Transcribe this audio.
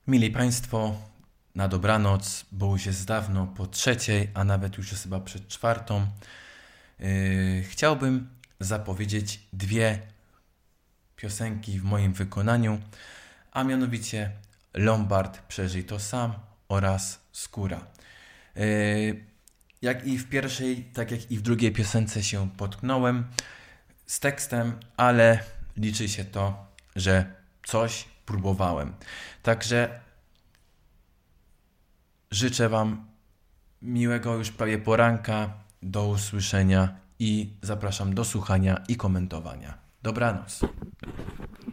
Mili Państwo, na dobranoc, bo już jest dawno po 3:00, a nawet już jest chyba przed 4:00. Chciałbym zapowiedzieć 2 piosenki w moim wykonaniu, a mianowicie Lombard Przeżyj to sam oraz Skóra. Jak i w pierwszej, tak jak i w drugiej piosence się potknąłem z tekstem, ale liczy się to, że coś próbowałem. Także życzę Wam miłego już prawie poranka, do usłyszenia i zapraszam do słuchania i komentowania. Dobranoc.